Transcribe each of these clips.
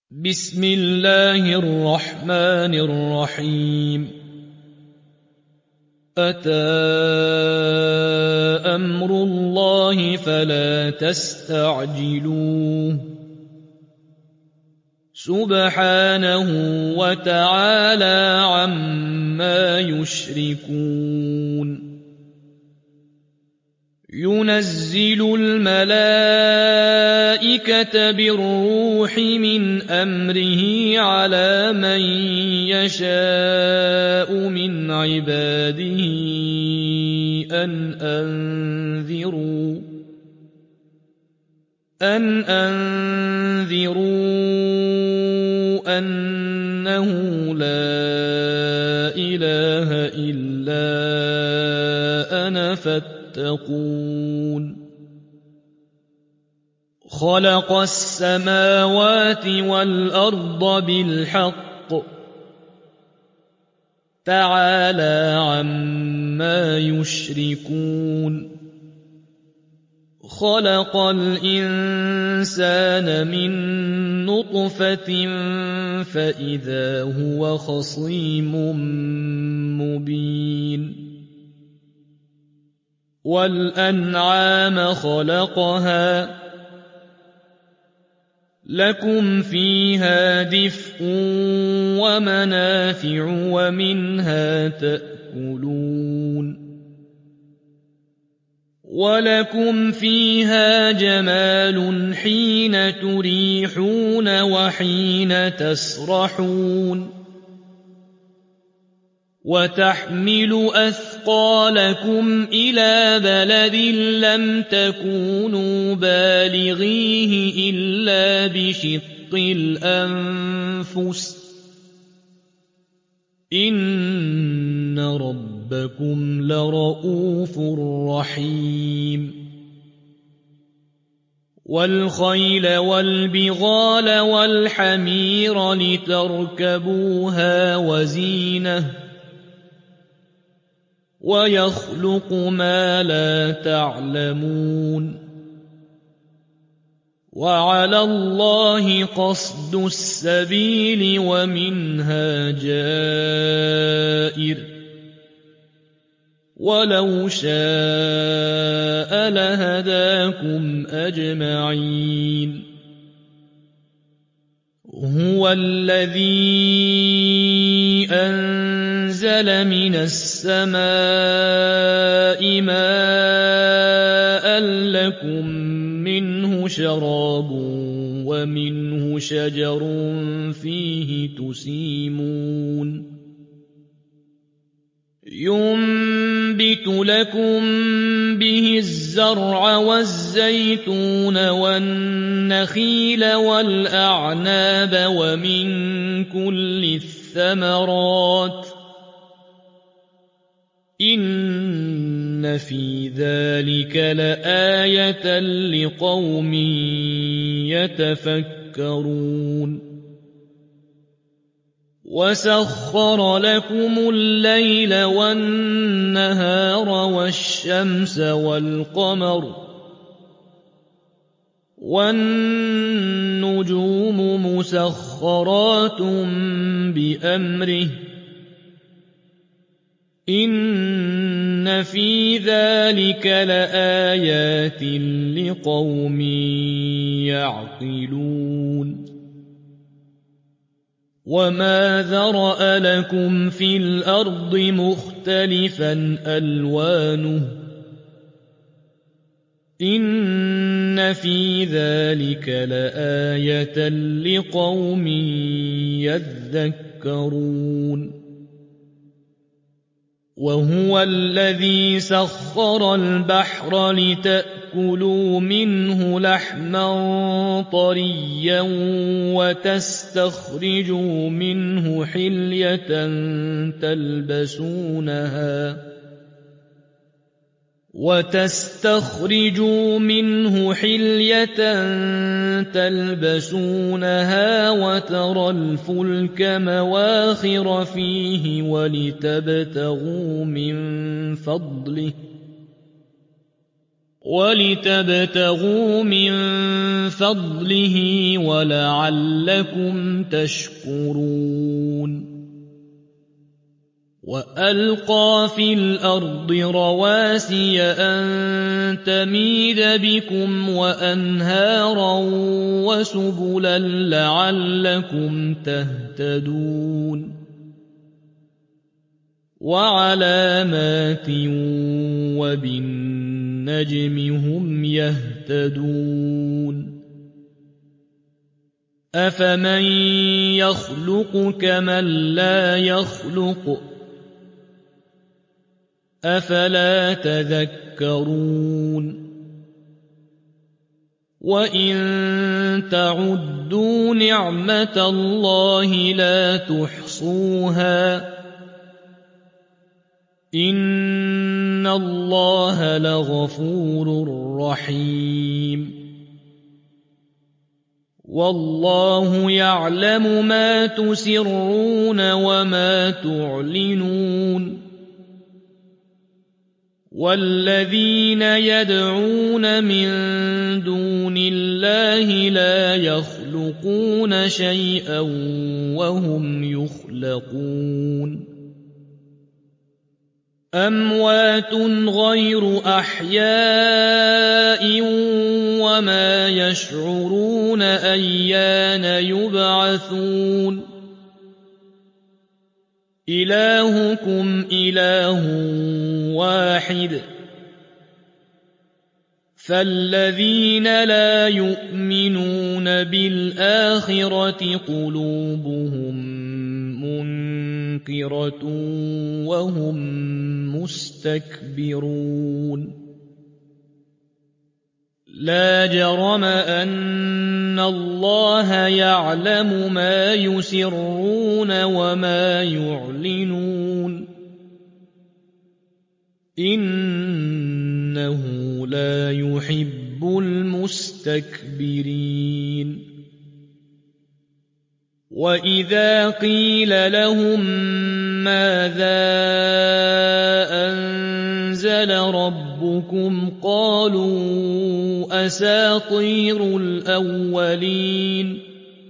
بسم الله الرحمن الرحيم أتى أمر الله فلا تستعجلوه سبحانه وتعالى عما يشركون ينزل الملائكة بالروح من أمره على من يشاء من عباده أن أنذروا أنه لا إله إلا أنا فاتقون خلق السماوات والأرض بالحق تعالى عما يشركون خلق الإنسان من نطفة فإذا هو خصيم مبين والأنعام خلقها لكم فيها دفء ومنافع ومنها تأكلون ولكم فيها جمال حين تريحون وحين تسرحون وتحمل أثقالكم إلى بلد لم تكونوا بالغيه إلا بشق الأنفس إن ربكم لرءوف رحيم والخيل والبغال والحمير لتركبوها وزينة ويخلق ما لا تعلمون وعلى الله قصد السبيل ومنها جائر ولو شاء لهداكم أجمعين هو الذي أنزل من السماء ماء لكم منه شراب ومنه شجر فيه تسيمون ينبت لكم به الزرع والزيتون والنخيل والأعناب ومن كل الثمرات إن في ذلك لآية لقوم يتفكرون وسخر لكم الليل والنهار والشمس والقمر والنجوم مسخرات بأمره إن في ذلك لآيات لقوم يعقلون وما ذرأ لكم في الأرض مختلفا ألوانه إن في ذلك لآية لقوم يذكرون وهو الذي سخر البحر لتأكلوا منه لحما طريا وتستخرجوا منه حلية تلبسونها وترى الفلك مواخر فيه ولتبتغوا من فضله وَلِتَبْتَغُوا مِن فَضْلِهِ وَلَعَلَّكُمْ تَشْكُرُونَ وَأَلْقَىٰ فِي الْأَرْضِ رَوَاسِيَ أَن تَمِيدَ بِكُمْ وَأَنْهَارًا وَسُبُلًا لَّعَلَّكُمْ تَهْتَدُونَ وَعَلَامَاتٍ وَبِالنَّجْمِ هُمْ يَهْتَدُونَ أَفَمَن يَخْلُقُ كَمَن لَّا يَخْلُقُ أَفَلَا تَذَكَّرُونَ وَإِن تَعُدُّوا نِعْمَةَ اللَّهِ لَا تُحْصُوهَا إِنَّ اللَّهَ لَغَفُورٌ رَّحِيمٌ وَاللَّهُ يَعْلَمُ مَا تُسِرُّونَ وَمَا تُعْلِنُونَ وَالَّذِينَ يَدْعُونَ مِن دُونِ اللَّهِ لَا يَخْلُقُونَ شَيْئًا وَهُمْ يُخْلَقُونَ أَمْوَاتٌ غَيْرُ أَحْيَاءٍ وَمَا يَشْعُرُونَ أَيَّانَ يُبْعَثُونَ إِلَٰهُكُمْ إِلَٰهٌ وَاحِدٌ فَالَّذِينَ لَا يُؤْمِنُونَ بِالْآخِرَةِ قُلُوبُهُم مُّنكِرَةٌ وَهُم مُّسْتَكْبِرُونَ لَا جَرَمَ أَنَّ اللَّهَ يَعْلَمُ مَا يُسِرُّونَ وَمَا يُعْلِنُونَ إِنَّهُ لَا يُحِبُّ الْمُسْتَكْبِرِينَ وَإِذَا قِيلَ لَهُم مَّاذَا أَنزَلَ رَبُّكُمْ قَالُوا أَسَاطِيرُ الْأَوَّلِينَ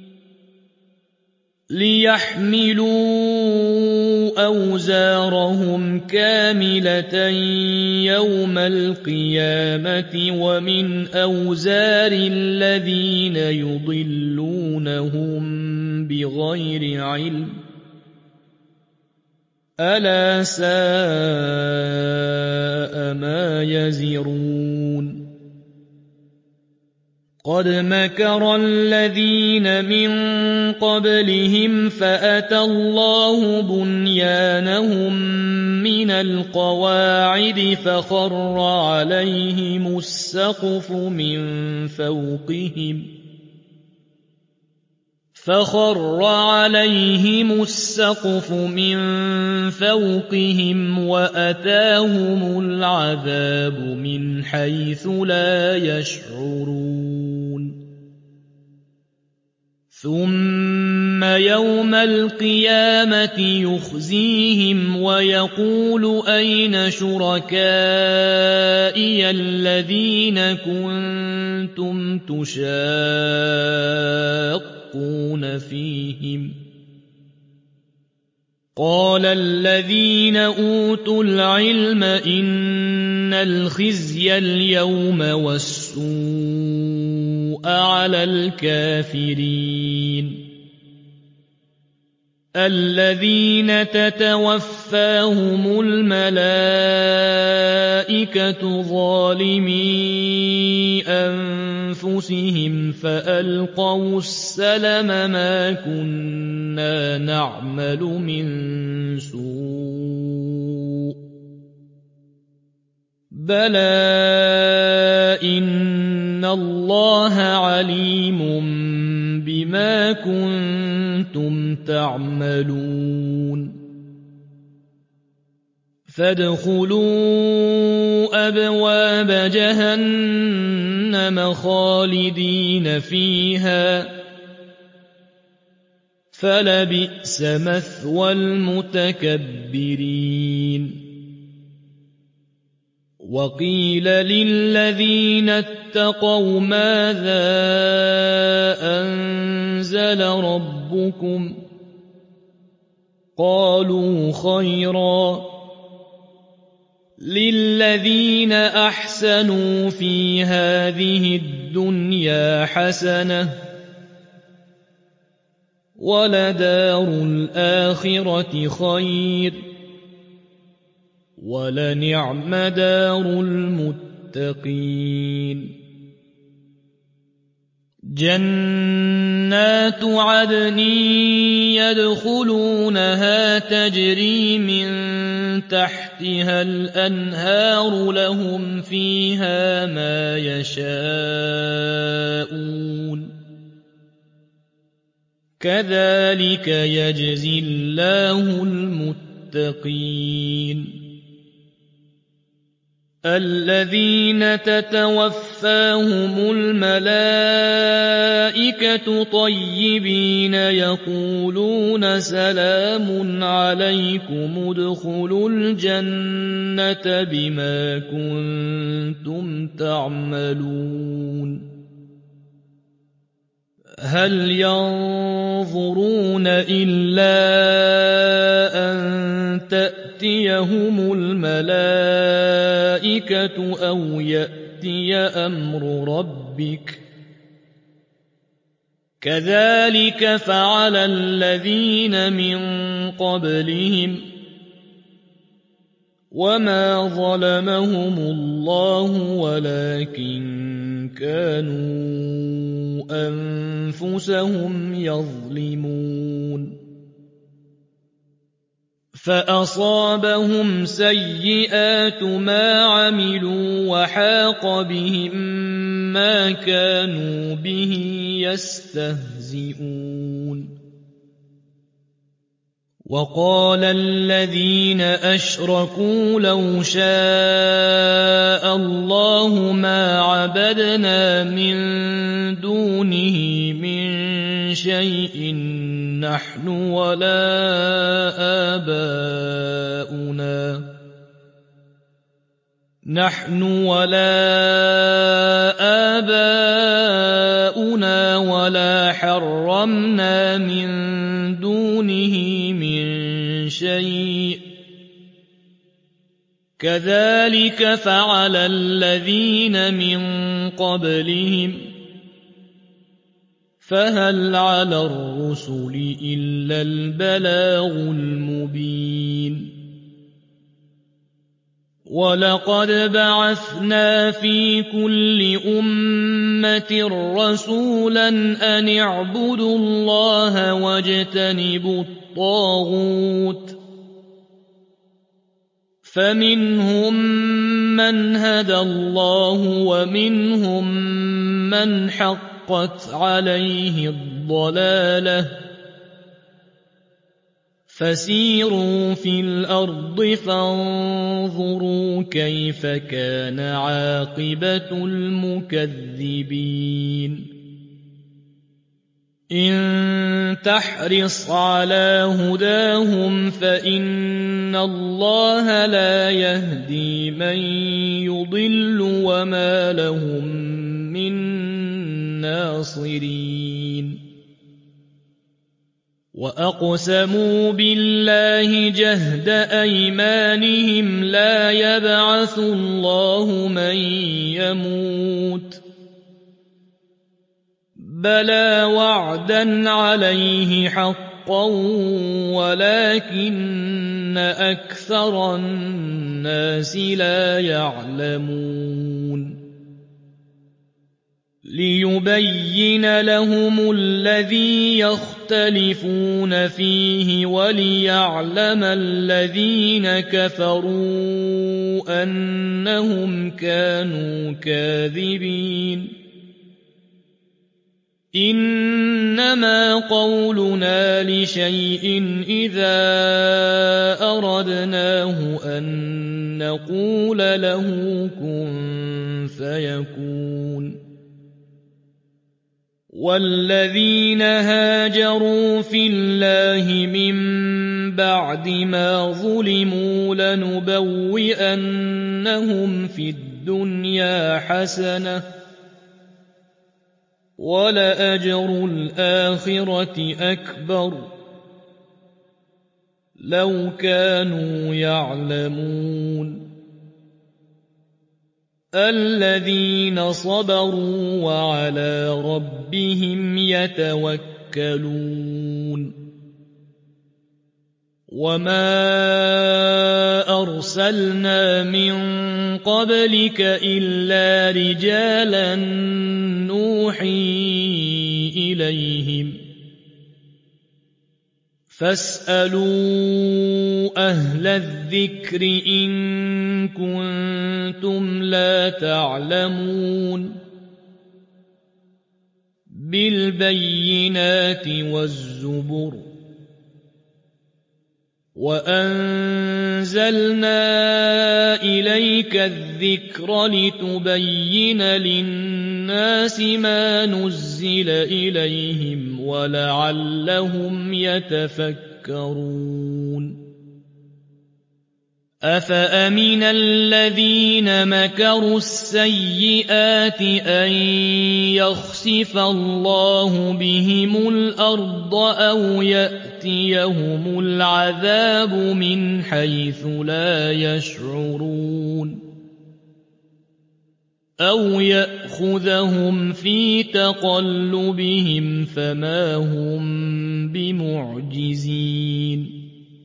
لِيَحْمِلُوا أَوْزَارَهُمْ كَامِلَةً يَوْمَ الْقِيَامَةِ وَمِنْ أَوْزَارِ الَّذِينَ يُضِلُّونَهُم بِغَيْرِ عِلْمٍ ۗ أَلَا سَاءَ مَا يَزِرُونَ قَدْ مَكَرَ الَّذِينَ مِن قَبْلِهِمْ فَأَتَى اللَّهُ بُنْيَانَهُم مِّنَ الْقَوَاعِدِ فَخَرَّ عَلَيْهِمُ السَّقْفُ مِن فَوْقِهِمْ وَأَتَاهُمُ الْعَذَابُ مِنْ حَيْثُ لَا يَشْعُرُونَ ثُمَّ يَوْمَ الْقِيَامَةِ يُخْزِيهِمْ وَيَقُولُ أَيْنَ شُرَكَائِيَ الَّذِينَ كُنتُمْ تُشَاقُّونَ فِيهِمْ ۚ قَالَ الَّذِينَ أُوتُوا الْعِلْمَ إِنَّ الْخِزْيَ الْيَوْمَ وَالسُّوءَ عَلَى الْكَافِرِينَ الَّذِينَ تَتَوَفَّاهُمُ الْمَلَائِكَةُ ظَالِمِي أَنفُسِهِمْ فَأَلْقَوُا السَّلَمَ مَا كُنَّا نَعْمَلُ مِن سُوءٍ بَلَىٰ إِنَّ اللَّهَ عَلِيمٌ بِمَا كُنتُمْ تَعْمَلُونَ فَادْخُلُوا أَبْوَابَ جَهَنَّمَ خَالِدِينَ فِيهَا ۖ فَلَبِئْسَ مَثْوَى الْمُتَكَبِّرِينَ وقيل للذين اتقوا ماذا أنزل ربكم قالوا خيرا للذين أحسنوا في هذه الدنيا حسنة ولدار الآخرة خير ولنعم دار المتقين جنات عدن يدخلونها تجري من تحتها الأنهار لهم فيها ما يشاءون كذلك يجزي الله المتقين الذين تتوفاهم الملائكة طيبين يقولون سلام عليكم ادخلوا الجنة بما كنتم تعملون هل ينظرون إلا أن تأتيهم الملائكة أو يأتي أمر ربك كذلك فعل الذين من قبلهم وما ظلمهم الله ولكن كانوا أنفسهم يظلمون فأصابهم سيئات ما عملوا وحاق بهم ما كانوا به يستهزئون وقال الذين أشركوا لو شاء الله ما عبدنا من دونه من شيء نحن ولا آباؤنا ولا حرمنا من دونه من شيء كذلك فعل الذين من قبلهم فهل على الرسل إلا البلاغ المبين ولقد بعثنا في كل أمة رسولا أن اعبدوا الله واجتنبوا الطاغوت فمنهم من هدى الله ومنهم من حقت عليه الضلالة فسيروا في الأرض فانظروا كيف كان عاقبة المكذبين إن تحرص على هداهم فإن الله لا يهدي من يضل وما لهم من ناصرين وأقسموا بالله جهد أيمانهم لا يبعث الله من يموت بلى وعدا عليه حقا ولكن أكثر الناس لا يعلمون ليبين لهم الذي يختلفون فيه وليعلم الذين كفروا أنهم كانوا كاذبين إنما قولنا لشيء إذا أردناه أن نقول له كن فيكون والذين هاجروا في الله من بَعْدِ مَا ظُلِمُوا لَنُبَوِّئَنَّهُمْ فِي الدُّنْيَا حَسَنَةً ۖ وَلَأَجْرُ الْآخِرَةِ أَكْبَرُ ۚ لَوْ كَانُوا يَعْلَمُونَ الَّذِينَ صَبَرُوا وَعَلَىٰ رَبِّهِمْ يَتَوَكَّلُونَ وَمَا أَرْسَلْنَا مِن قَبْلِكَ إِلَّا رِجَالًا نُّوحِي إِلَيْهِمْ ۖ فَاسْأَلُوا أَهْلَ الذِّكْرِ إِن كُنتُمْ لَا تَعْلَمُونَ بِالْبَيِّنَاتِ وَالزُّبُرِ ۗ وَأَنزَلْنَا إِلَيْكَ الذِّكْرَ لِتُبَيِّنَ لِلنَّاسِ مَا نُزِّلَ إِلَيْهِمْ وَلَعَلَّهُمْ يَتَفَكَّرُونَ أَفَأَمِنَ الَّذِينَ مَكَرُوا السَّيِّئَاتِ أَن يَخْسِفَ اللَّهُ بِهِمُ الْأَرْضَ أَوْ يَأْتِيَهُمُ الْعَذَابُ مِنْ حَيْثُ لَا يَشْعُرُونَ أَوْ يَأْخُذَهُمْ فِي تَقَلُّبِهِمْ فَمَا هُم بِمُعْجِزِينَ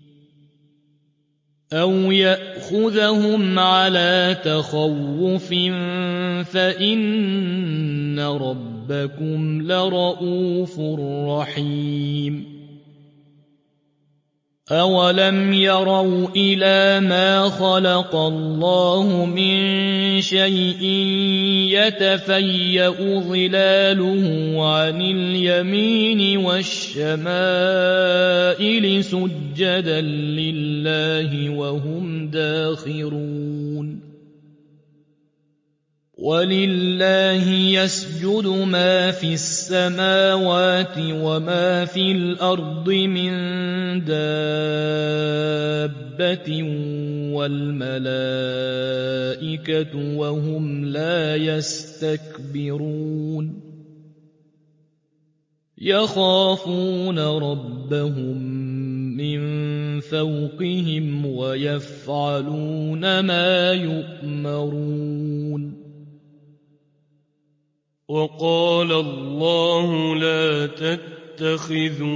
أَوْ يَأْخُذَهُمْ عَلَىٰ تَخَوُّفٍ فَإِنَّ رَبَّكُمْ لَرَءُوفٌ رَّحِيمٌ أَوَلَمْ يَرَوْا إِلَىٰ مَا خَلَقَ اللَّهُ مِن شَيْءٍ يَتَفَيَّأُ ظِلَالُهُ عَنِ الْيَمِينِ وَالشَّمَائِلِ سُجَّدًا لِّلَّهِ وَهُمْ دَاخِرُونَ وَلِلَّهِ يَسْجُدُ مَا فِي السَّمَاوَاتِ وَمَا فِي الْأَرْضِ مِن دَابَّةٍ وَالْمَلَائِكَةُ وَهُمْ لَا يَسْتَكْبِرُونَ يَخَافُونَ رَبَّهُم مِّن فَوْقِهِمْ وَيَفْعَلُونَ مَا يُؤْمَرُونَ وَقَالَ اللَّهُ لَا تَتَّخِذُوا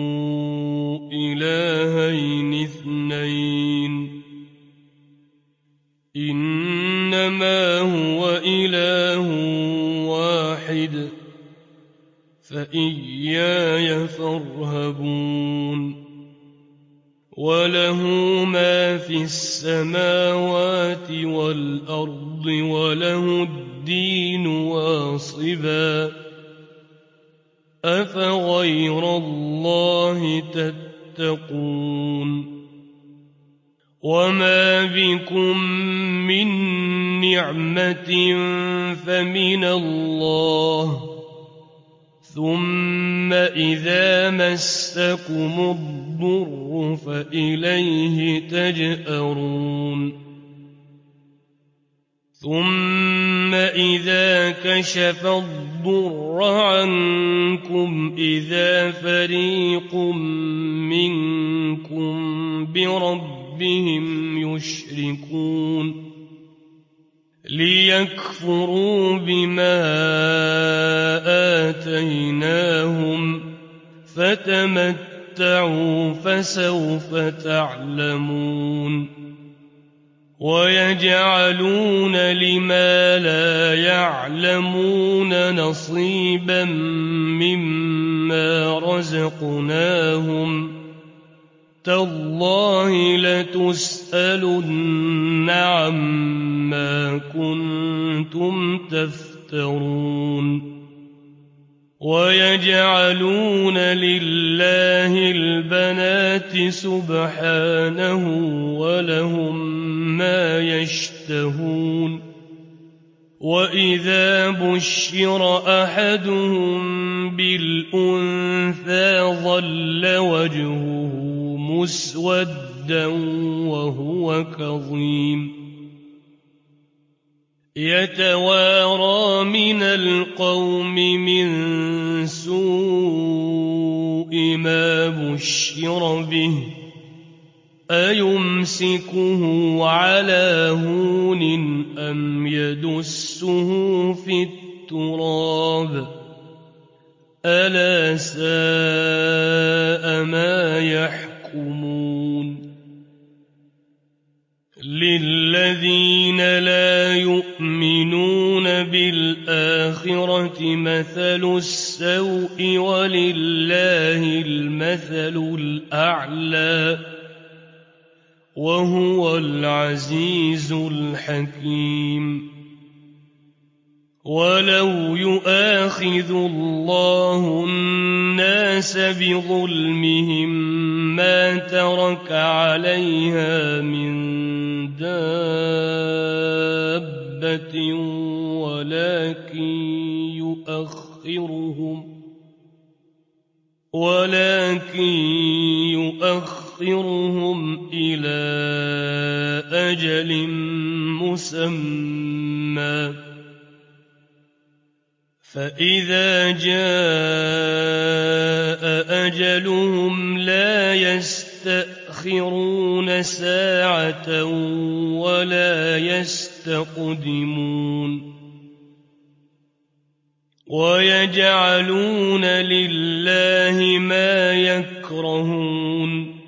إِلَٰهَيْنِ اثْنَيْنِ إِنَّمَا هُوَ إِلَٰهٌ وَاحِدٌ فَإِيَّايَ فَارْهَبُونِ وَلَهُ مَا فِي السَّمَاوَاتِ وَالْأَرْضِ وَلَهُ الدِّينُ وَاصِبًا أَفَغَيْرَ اللَّهِ تَتَّقُونَ وَمَا بِكُم مِّن نِّعْمَةٍ فَمِنَ اللَّهِ ثُمَّ إِذَا مَسَّكُمُ الضُّرُّ فَإِلَيْهِ تَجْأَرُونَ ثُمَّ إِذَا كَشَفَ الضُّرَّ عَنكُمْ إِذَا فَرِيقٌ مِّنكُم بِرَبِّهِمْ يُشْرِكُونَ لِيَكْفُرُوا بِمَا آتَيْنَاهُمْ فَتَمَتَّعُوا فَسَوْفَ تَعْلَمُونَ وَيَجْعَلُونَ لِمَا لَا يَعْلَمُونَ نَصِيبًا مِّمَّا رَزَقْنَاهُمْ تَاللَّهِ لَتُسْأَلُنَّ عَمَّا كُنتُمْ تَفْتَرُونَ وَيَجْعَلُونَ لِلَّهِ الْبَنَاتِ سُبْحَانَهُ وَلَهُم مَّا يَشْتَهُونَ وَإِذَا بُشِّرَ أَحَدُهُم بِالْأُنثَىٰ ظَلَّ وَجْهُهُ مسودا وهو كظيم يتوارى من القوم من سوء ما بشر به أيمسكه على هون أم يدسه في التراب ألا ساء ما يحكمون للذين لا يؤمنون بالآخرة مثل السوء ولله المثل الأعلى وهو العزيز الحكيم ولو يؤاخذ الله الناس بظلمهم ما ترك عليها من دابة ولكن يؤخرهم إلى أجل مسمى فإذا جاء أجلهم لا يستأخرون ساعة ولا يستقدمون ويجعلون لله ما يكرهون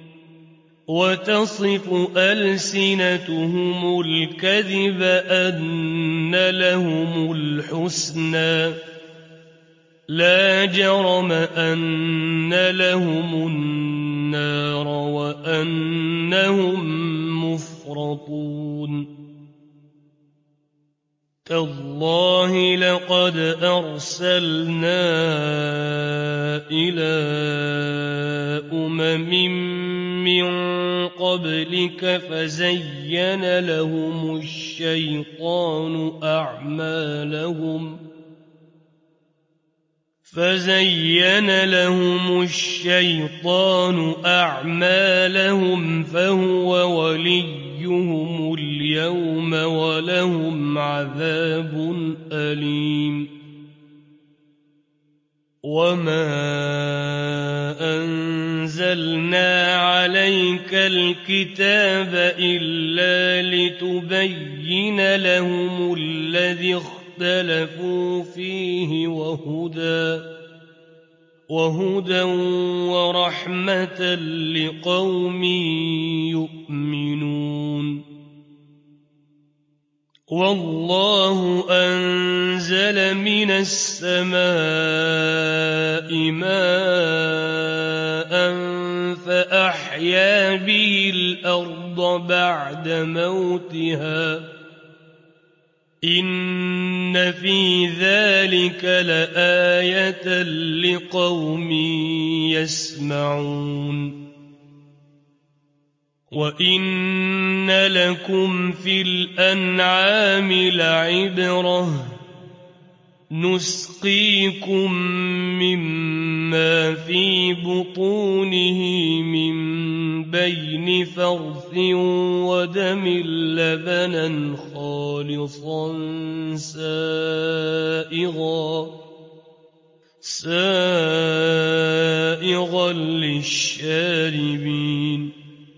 وتصف ألسنتهم الكذب أن لهم الحسنى لا جرم أن لهم النار وأنهم مفرطون تالله لقد أرسلنا إلى أمم من قبلك فزين لهم الشيطان أعمالهم فهو وليهم اليوم ولهم عذاب أليم وما أنزلنا عليك الكتاب إلا لتبين لهم الذي اختلفوا فيه وهدى ورحمة لقوم يؤمنون والله أنزل من السماء ماء فأحيا به الأرض بعد موتها إن في ذلك لآية لقوم يسمعون وإن لكم في الأنعام لعبرة نسقيكم مما في بطونه من بين فرث ودم لبنا خالصا سائغا للشاربين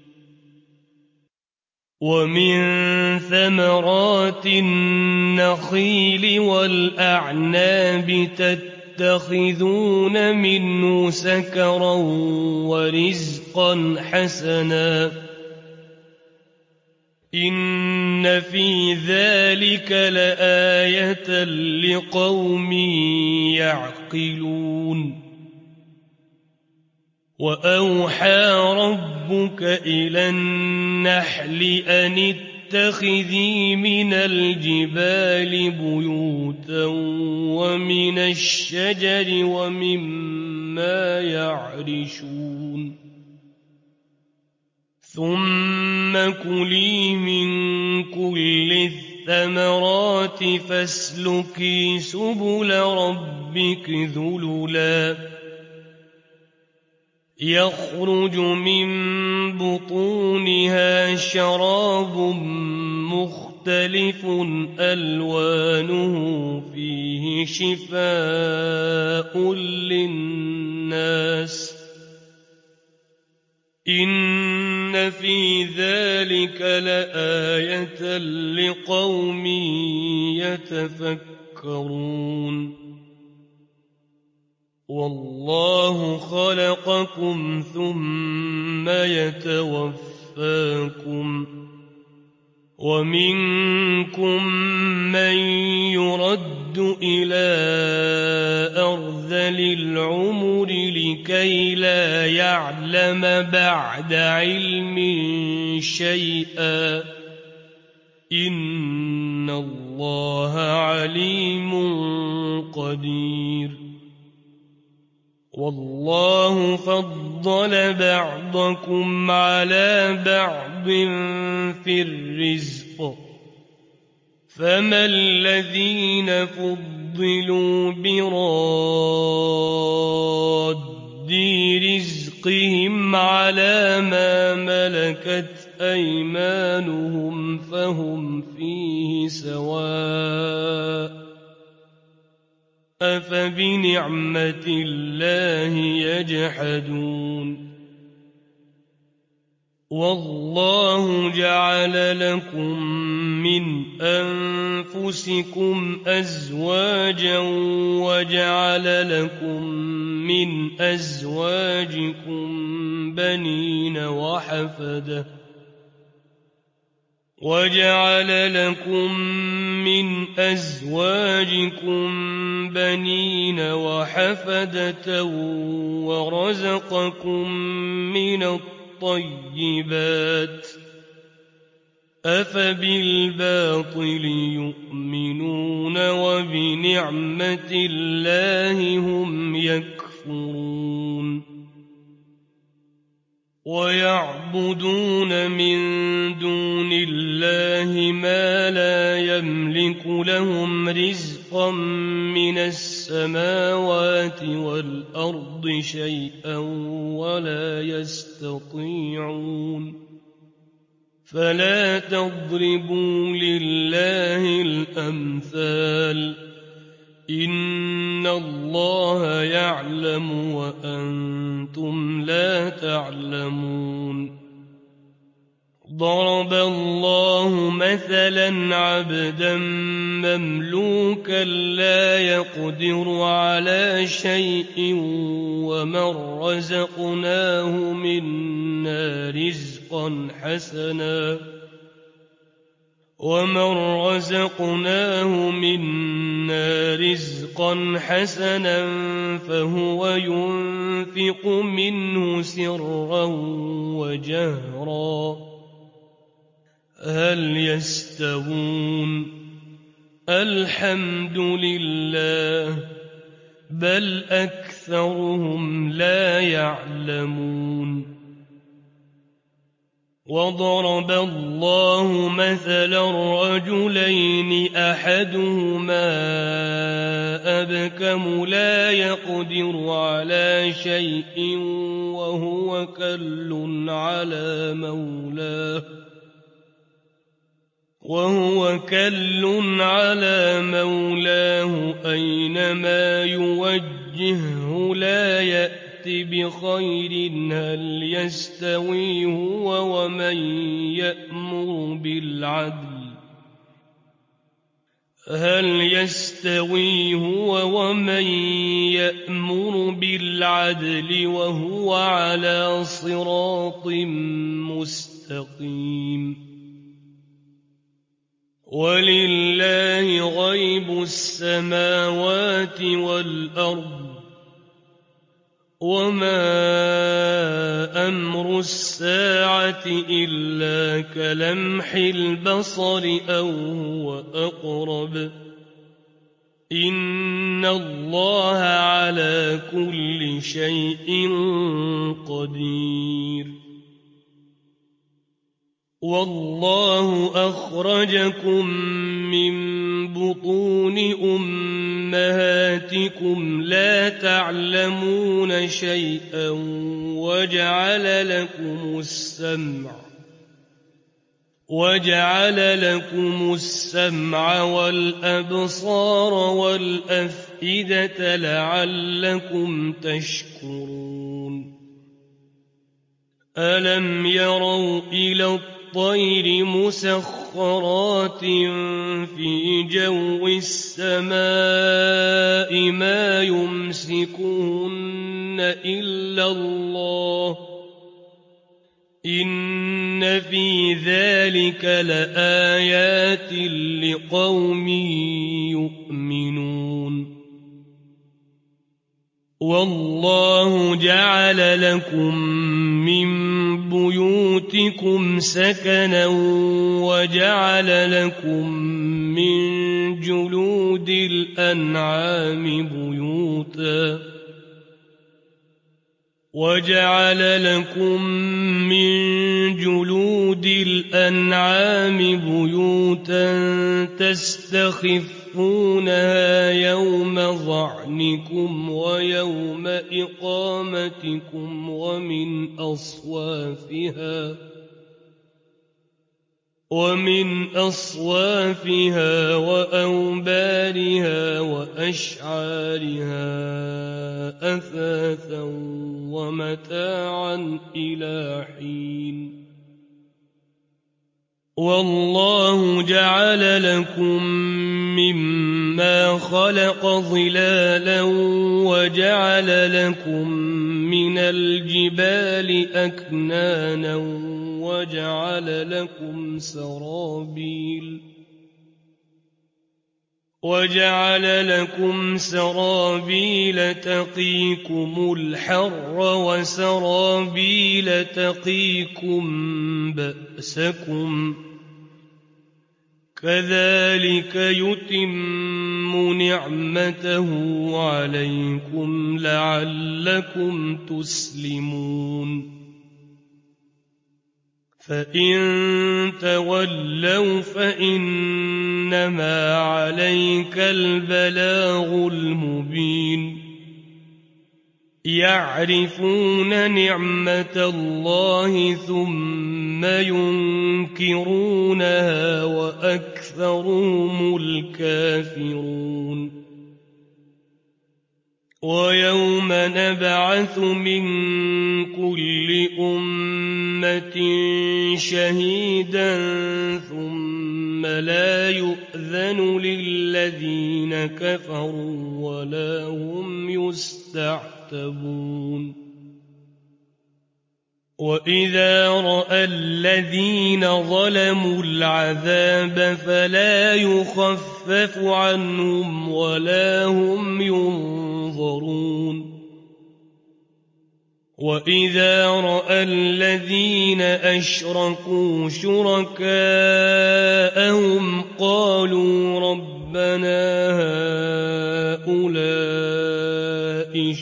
ومن ثمرات النخيل والأعناب تتخذون منه سكرا ورزقا حسنا إن في ذلك لآية لقوم يعقلون وأوحى ربك إلى النحل أن اتخذي من الجبال بيوتا ومن الشجر ومما يعرشون ثم كلي من كل الثمرات فاسلكي سبل ربك ذللا يخرج من بطونها شراب مختلف ألوانه فيه شفاء للناس إن في ذلك لآية لقوم يتفكرون والله خلقكم ثم يتوفاكم ومنكم من يرد إلى أرذل العمر لكي لا يعلم بعد علم شيئا إن الله عليم قدير والله فضل بعضكم على بعض في الرزق فما الذين فضلوا براد رزقهم على ما ملكت أيمانهم فهم فيه سواء أفبنعمة الله يجحدون والله جعل لكم من أنفسكم أزواجا وجعل لكم من أزواجكم بنين وحفدة ورزقكم من الطيبات أفبالباطل يؤمنون وبنعمة الله هم يكفرون ويعبدون من دون الله ما لا يملك لهم رزقا من السماوات والأرض شيئا ولا يستطيعون فلا تضربوا لله الأمثال إن الله يعلم وأنتم لا تعلمون ضرب الله مثلا عبدا مملوكا لا يقدر على شيء ومن رزقناه منا رزقا حسنا فهو ينفق منه سرا وجهرا هل يستوون الحمد لله بل أكثرهم لا يعلمون وضرب الله مثلا رجلين أحدهما أبكم لا يقدر على شيء وهو كل على مولاه أينما يوجهه لا يأت بخير هل يستوي هو ومن يأمر بالعدل وهو على صراط مستقيم ولله غيب السماوات والأرض وما أمر الساعة إلا كلمح البصر أو هو أقرب إن الله على كل شيء قدير والله أخرجكم من بطون أمهاتكم لا تعلمون شيئا وجعل لكم السمع والأبصار والأفئدة لعلكم تشكرون ألم يروا إلى الطير مسخرات في جو السماء ما يمسكهن إلا الله إن في ذلك لآيات لقوم يؤمنون والله جعل لكم من بيوتكم سكنا وجعل لكم من جلود الأنعام بيوتا تستخفونها يوم ظعنكم ويوم إقامتكم ومن أصوافها وأوبارها وأشعارها أثاثا ومتاعا إلى حين والله جعل لكم مما خلق ظلالا وجعل لكم من الجبال أكنانا وجعل لكم سرابيل تقيكم الحر وسرابيل تقيكم بأسكم كذلك يتم نعمته عليكم لعلكم تسلمون فإن تولوا فإنما عليك البلاغ المبين يعرفون نعمة الله ثم ينكرونها وأكثرهم الكافرون ويوم نبعث من كل أمة شهيدا ثم لا يؤذن للذين كفروا ولا هم يستعتبون وإذا رأى الذين ظلموا العذاب فلا يخفف عنهم ولا هم ينظرون وإذا رأى الذين أشركوا شركاءهم قالوا ربنا هؤلاء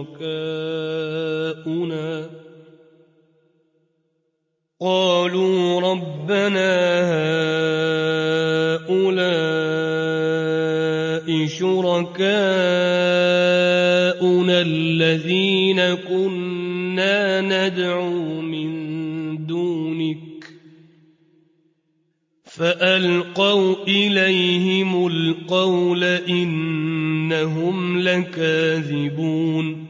شركاؤنا الذين كنا ندعو من دونك فألقوا إليهم القول إنهم لكاذبون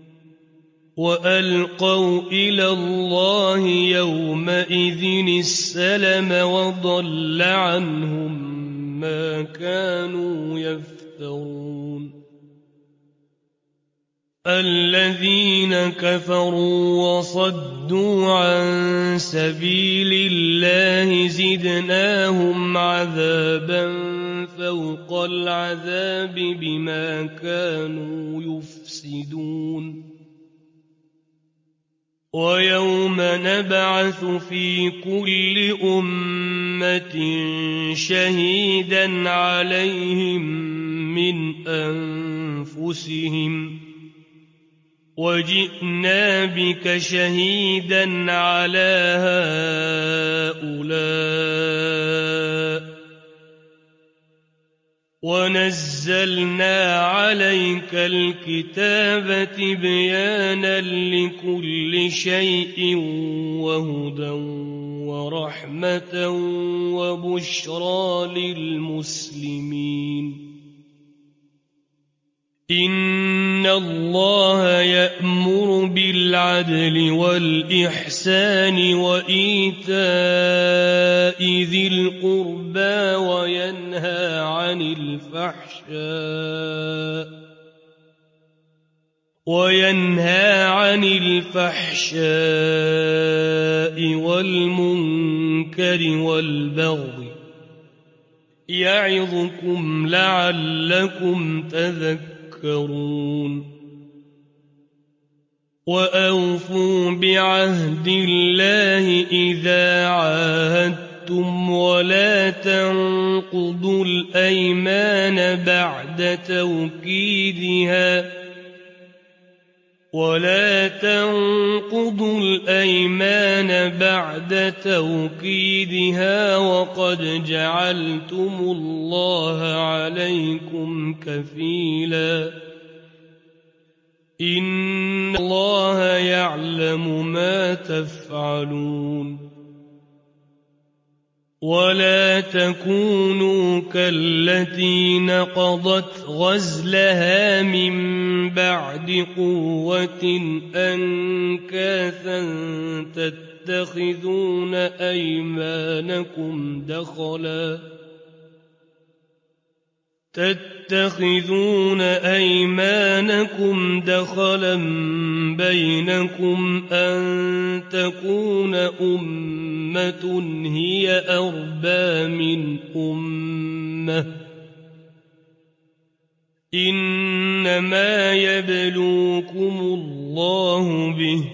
وألقوا إلى الله يومئذ السلم وضل عنهم ما كانوا يفترون الذين كفروا وصدوا عن سبيل الله زدناهم عذابا فوق العذاب بما كانوا يفسدون ويوم نبعث في كل أمة شهيدا عليهم من أنفسهم وجئنا بك شهيدا على هؤلاء ونزلنا عليك الكتاب تبيانا لكل شيء وهدى ورحمة وبشرى للمسلمين إن الله يأمر بالعدل والإحسان وإيتاء ذي القربى وينهى عن الفحشاء والمنكر والبغي يعظكم لعلكم تذكرون وأوفوا بعهد الله إذا عاهدتم ولا تنقضوا الأيمان بعد توكيدها وقد جعلتم الله عليكم كفيلا إن الله يعلم ما تفعلون ولا تكونوا كالتي نقضت غزلها من بعد قوة أنكاثا تتخذون أيمانكم دخلا بينكم أن تكون أمة هي أربى من أمة إنما يبلوكم الله به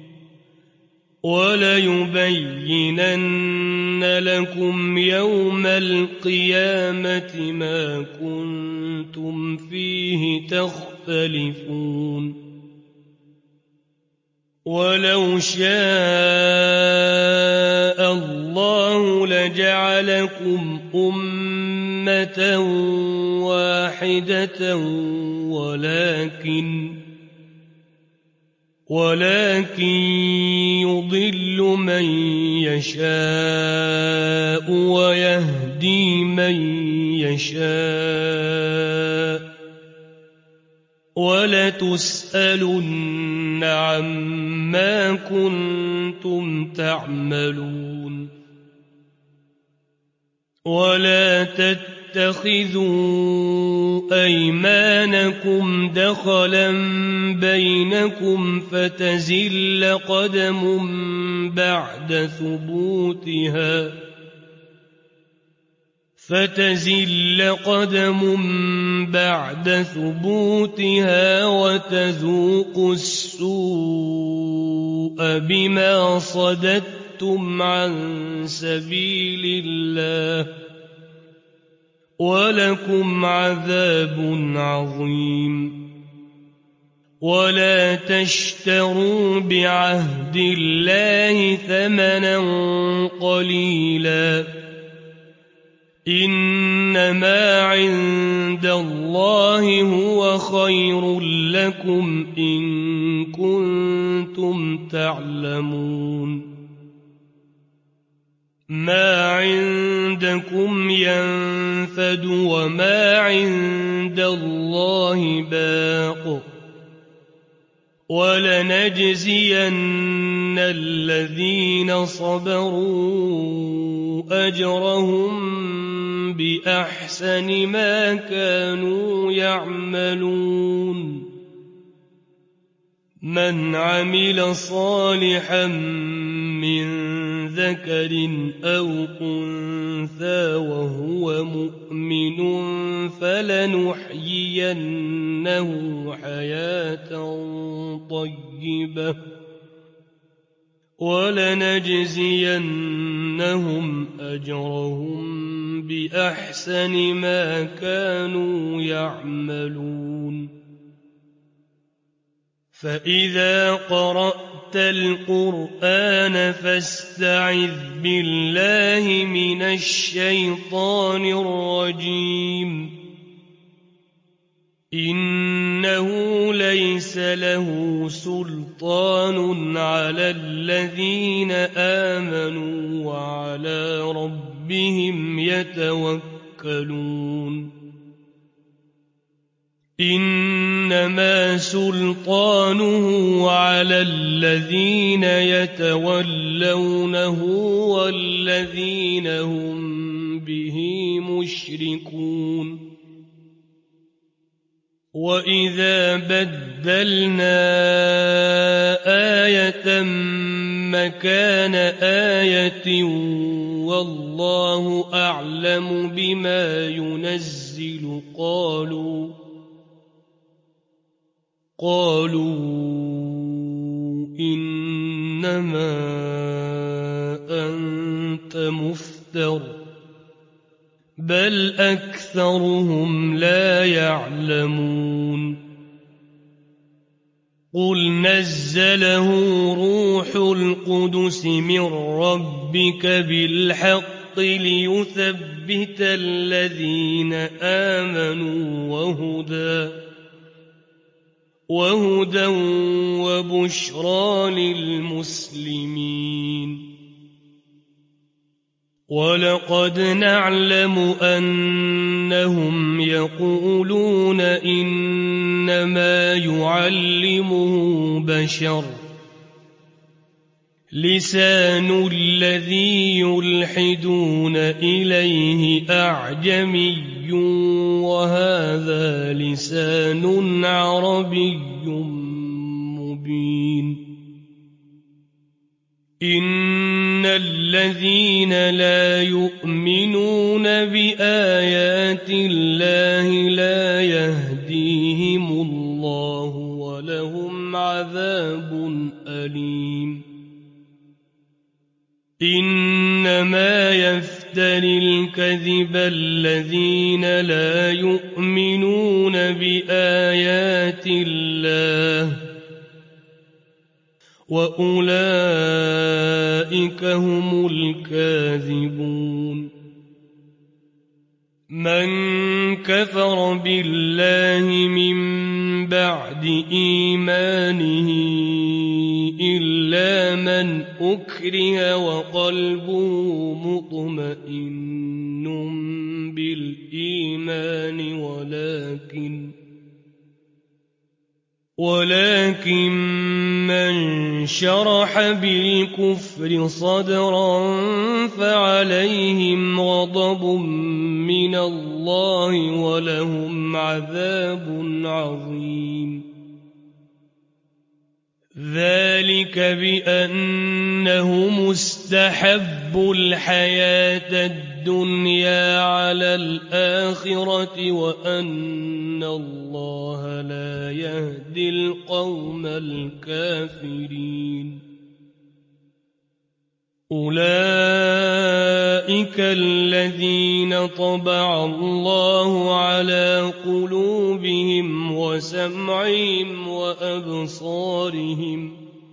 وليبينن لكم يوم القيامة ما كنتم فيه تختلفون ولو شاء الله لجعلكم أمة واحدة ولكن يضل من يشاء ويهدي من يشاء ولتسألن عما كنتم تعملون ولا تتخذوا أيمانكم دخلا بينكم فتزل قدم بعد ثبوتها وتذوقوا السوء بما صددتم عن سبيل الله ولكم عذاب عظيم ولا تشتروا بعهد الله ثمنا قليلا إنما عند الله هو خير لكم إن كنتم تعلمون ما عندكم ينفد وما عند الله باق ولنجزين الذين صبروا أجرهم بأحسن ما كانوا يعملون من عمل صالحا من ذكر أو أنثى وهو مؤمن فلنحيينه حياة طيبة ولنجزينهم أجرهم بأحسن ما كانوا يعملون فإذا قرأت القرآن فاستعذ بالله من الشيطان الرجيم إنه ليس له سلطان على الذين آمنوا وعلى ربهم يتوكلون إنما سلطانه على الذين يتولونه والذين هم به مشركون وإذا بدلنا آية مكان آية والله أعلم بما ينزل قالوا إنما أنت مفتر بل أكثرهم لا يعلمون قل نزله روح القدس من ربك بالحق ليثبت الذين آمنوا وهدى وبشرى للمسلمين ولقد نعلم أنهم يقولون إنما يعلمه بشر لسان الذي يلحدون إليه أعجمي وهذا لسان عربي مبين إن الذين لا يؤمنون بآيات الله لا يهديهم الله ولهم عذاب أليم إنما يفتري الكذب الذين لا يؤمنون بآيات الله وأولئك هم الكاذبون من كفر بالله من بعد إيمانه إلا من أكره وقلبه مطمئن بالإيمان ولكن من شرح بالكفر صدرا فعليهم غضب من الله ولهم عذاب عظيم ذلك بأنه مستحب الحياة الدنيا على الآخرة وأن الله لا يهدي القوم الكافرين أولئك الذين طبع الله على قلوبهم وسمعهم وأبصارهم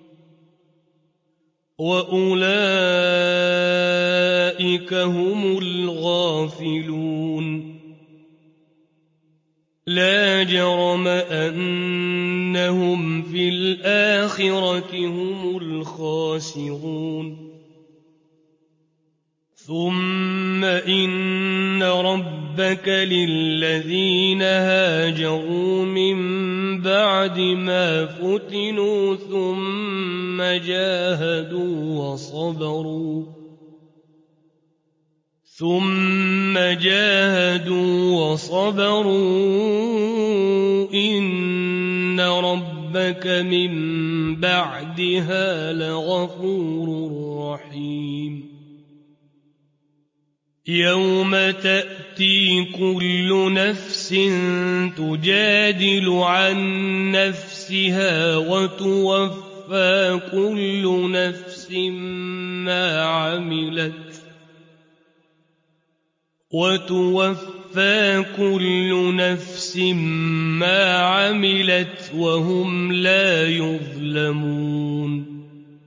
وأولئك هم الغافلون لا جرم أنهم في الآخرة هم الخاسرون ثم إن ربك للذين هاجروا من بعد ما فتنوا ثم جاهدوا وصبروا إن ربك من بعدها لغفور رحيم يوم تأتي كل نفس تجادل عن نفسها وتوفى كل نفس ما عملت وهم لا يظلمون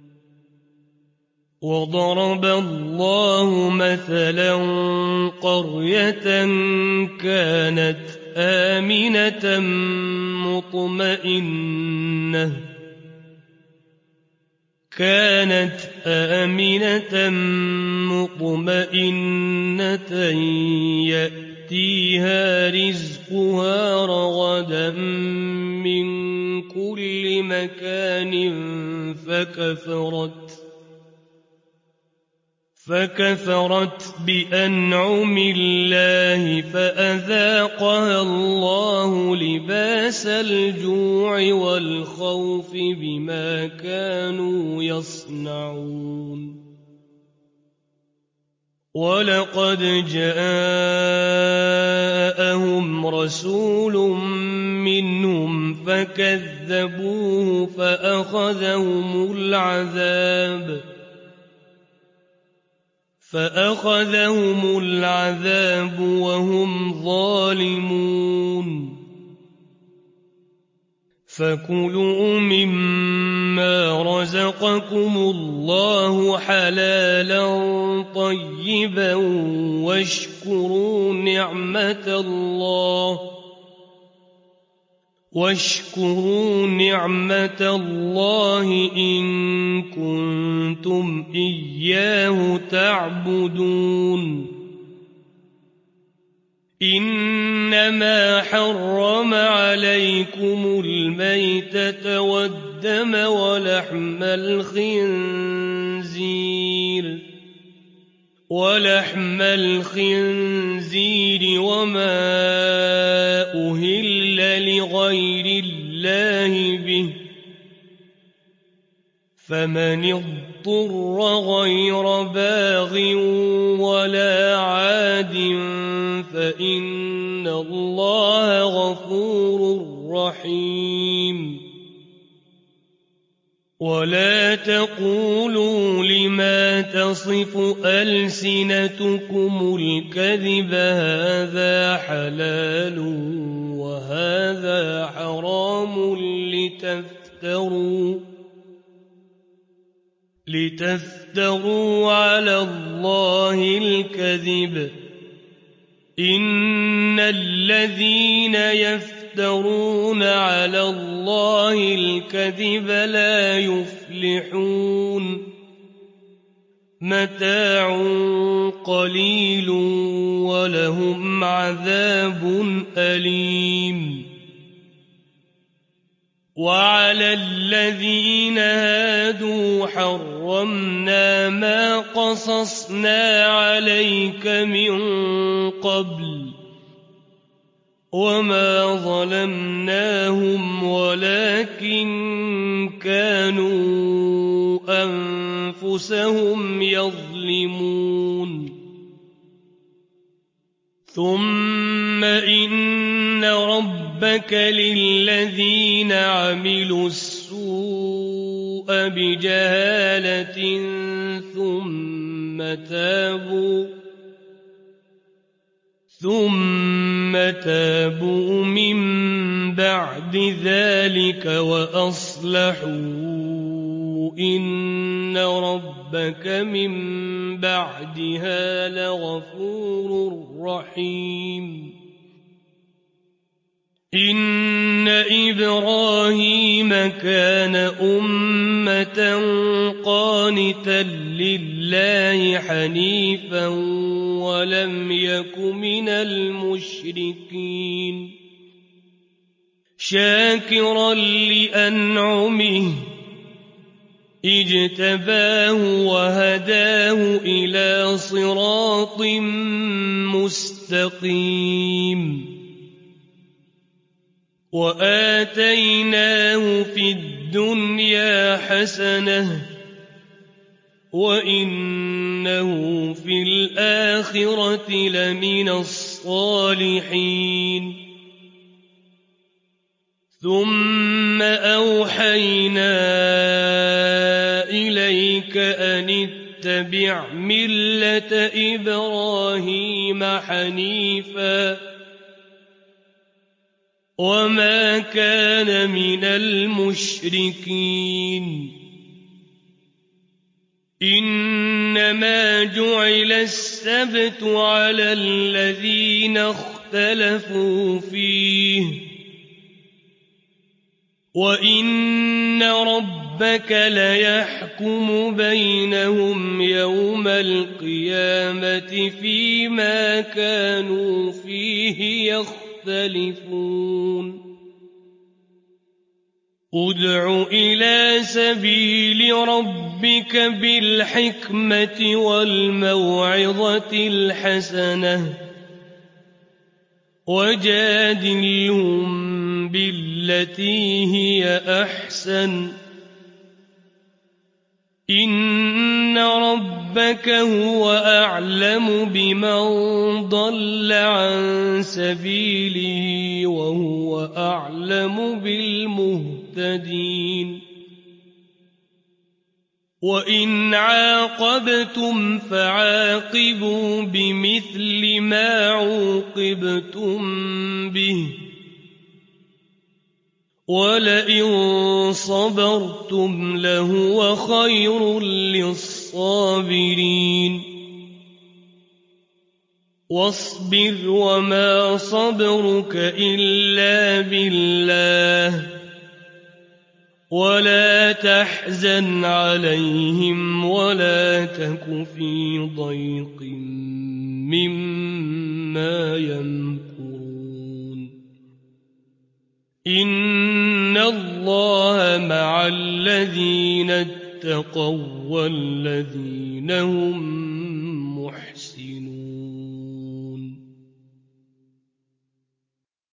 وضرب الله مثلا قرية كانت آمنة مطمئنة يأتيها رزقها رغدا من كل مكان فكفرت بأنعم الله فأذاقها الله لباس الجوع والخوف بما كانوا يصنعون ولقد جاءهم رسول منهم فكذبوه فأخذهم العذاب وهم ظالمون فكلوا مما رزقكم الله حلالا طيبا واشكروا نعمة الله إن كنتم إياه تعبدون إنما حرم عليكم الميتة والدم ولحم الخنزير وما أهل لغير الله به فمن اضطر غير باغ ولا عاد فإن الله غفور رحيم ولا تقولوا لما تصف ألسنتكم الكذب هذا حلال وهذا حرام لتفتروا على الله الكذب إن الذين يفترون على الله الكذب لا يفلحون متاع قليل ولهم عذاب أليم وعلى الذين هادوا حرمنا ما قصصنا عليك من قبل وما ظلمناهم ولكن كانوا أنفسهم يظلمون ثم إن ربك للذين عملوا السوء بجهالة ثم تابوا من بعد ذلك وأصلحوا إن ربك من بعدها لغفور رحيم إن إبراهيم كان أمة قانتا لله حنيفا ولم يك من المشركين شاكرا لأنعمه اجتباه وهداه إلى صراط مستقيم وآتيناه في الدنيا حسنة وإنه في الآخرة لمن الصالحين ثم أوحينا إليك أن اتبع ملة إبراهيم حنيفا وما كان من المشركين إنما جعل السبت على الذين اختاروا اخْتَلَفُوا فِيهِ وَإِنَّ رَبَّكَ لَيَحْكُمُ بَيْنَهُمْ يَوْمَ الْقِيَامَةِ فِيمَا كَانُوا فِيهِ يَخْتَلِفُونَ ادْعُ إِلَىٰ سَبِيلِ رَبِّكَ بِالْحِكْمَةِ وَالْمَوْعِظَةِ الْحَسَنَةِ وَجَادِلْهُم بِالَّتِي هِيَ أَحْسَنُ ۚ إِنَّ رَبَّكَ هُوَ أَعْلَمُ بِمَن ضَلَّ عَن سَبِيلِهِ وَهُوَ أَعْلَمُ بِالْمُهْتَدِينَ وَإِنْ عَاقَبْتُمْ فَعَاقِبُوا بِمِثْلِ مَا عُوقِبْتُم بِهِ ۖ وَلَئِن صَبَرْتُمْ لَهُوَ خَيْرٌ لِّلصَّابِرِينَ وَاصْبِرْ وَمَا صَبْرُكَ إِلَّا بِاللَّهِ ۚ وَلَا تَحْزَنْ عَلَيْهِمْ وَلَا تَكُ فِي ضَيْقٍ مِّمَّا يَمْكُرُونَ إِنَّ اللَّهَ مَعَ الَّذِينَ اتَّقَوا وَّالَّذِينَ هُم